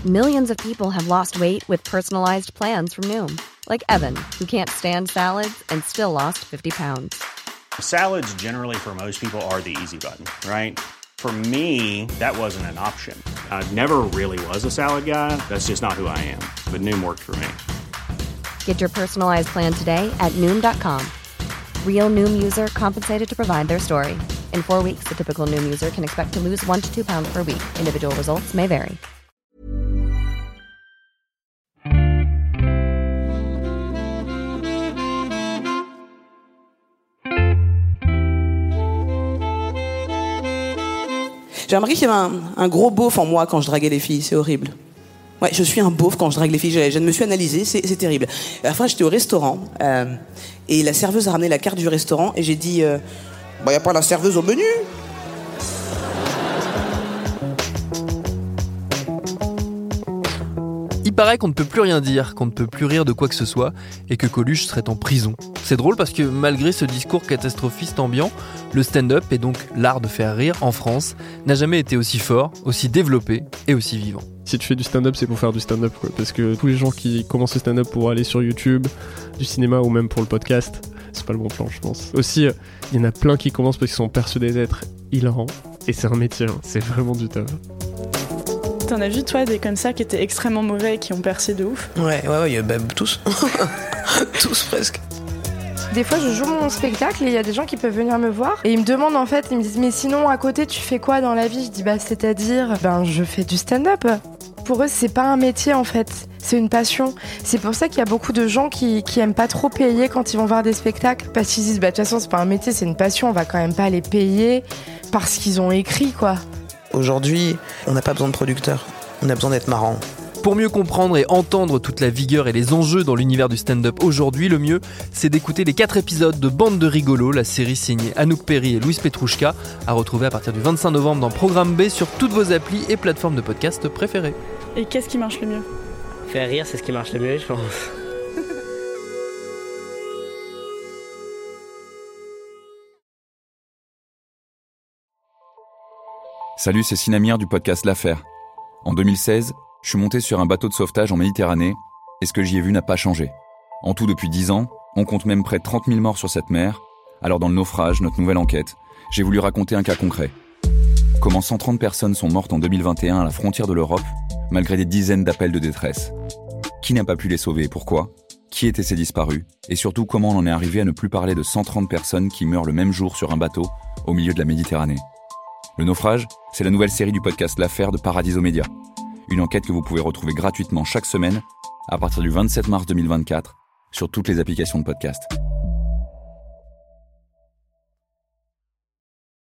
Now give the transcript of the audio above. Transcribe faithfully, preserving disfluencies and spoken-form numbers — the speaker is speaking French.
Millions of people have lost weight with personalized plans from Noom. Like Evan, who can't stand salads and still lost fifty pounds. Salads generally for most people are the easy button, right? For me, that wasn't an option. I never really was a salad guy. That's just not who I am. But Noom worked for me. Get your personalized plan today at Noom dot com. Real Noom user compensated to provide their story. In four weeks, the typical Noom user can expect to lose one to two pounds per week. Individual results may vary. J'ai remarqué qu'il y avait un, un gros beauf en moi quand je draguais les filles, c'est horrible. Ouais, je suis un beauf quand je drague les filles, je, je me suis analysé, c'est, c'est terrible. À la fin, j'étais au restaurant, euh, et la serveuse a ramené la carte du restaurant, et j'ai dit euh, « Bah, y a pas la serveuse au menu ?» Il paraît qu'on ne peut plus rien dire, qu'on ne peut plus rire de quoi que ce soit, et que Coluche serait en prison. C'est drôle parce que malgré ce discours catastrophiste ambiant, le stand-up, et donc l'art de faire rire en France, n'a jamais été aussi fort, aussi développé et aussi vivant. Si tu fais du stand-up, c'est pour faire du stand-up, quoi. Parce que tous les gens qui commencent le stand-up pour aller sur YouTube, du cinéma ou même pour le podcast, c'est pas le bon plan, je pense. Aussi, il euh, y en a plein qui commencent parce qu'ils sont persuadés d'être hilarants, et c'est un métier, hein. C'est vraiment du taf. T'en as vu, toi, des comme ça qui étaient extrêmement mauvais et qui ont percé de ouf? Ouais, ouais, ouais, bah, tous. Tous presque. Des fois, je joue mon spectacle et il y a des gens qui peuvent venir me voir et ils me demandent en fait, ils me disent mais sinon à côté tu fais quoi dans la vie? Je dis bah c'est-à-dire, ben je fais du stand-up. Pour eux, c'est pas un métier en fait, c'est une passion. C'est pour ça qu'il y a beaucoup de gens qui, qui aiment pas trop payer quand ils vont voir des spectacles parce qu'ils disent bah de toute façon c'est pas un métier, c'est une passion, on va quand même pas les payer parce qu'ils ont écrit quoi. Aujourd'hui, on n'a pas besoin de producteurs, on a besoin d'être marrant. Pour mieux comprendre et entendre toute la vigueur et les enjeux dans l'univers du stand-up aujourd'hui, le mieux, c'est d'écouter les quatre épisodes de Bande de rigolos, la série signée Anouk Perry et Louise Petrouchka, à retrouver à partir du vingt-cinq novembre dans Programme B sur toutes vos applis et plateformes de podcast préférées. Et qu'est-ce qui marche le mieux? Faire rire, c'est ce qui marche le mieux, je pense. Salut, c'est Sinamir du podcast L'Affaire. En deux mille seize, je suis monté sur un bateau de sauvetage en Méditerranée et ce que j'y ai vu n'a pas changé. En tout, depuis dix ans, on compte même près de trente mille morts sur cette mer. Alors dans le naufrage, notre nouvelle enquête, j'ai voulu raconter un cas concret. Comment cent trente personnes sont mortes en deux mille vingt et un à la frontière de l'Europe, malgré des dizaines d'appels de détresse. Qui n'a pas pu les sauver et pourquoi? Qui étaient ces disparus? Et surtout, comment on en est arrivé à ne plus parler de cent trente personnes qui meurent le même jour sur un bateau au milieu de la Méditerranée? Le naufrage, c'est la nouvelle série du podcast L'Affaire de Paradiso Média. Une enquête que vous pouvez retrouver gratuitement chaque semaine à partir du vingt-sept mars deux mille vingt-quatre sur toutes les applications de podcast.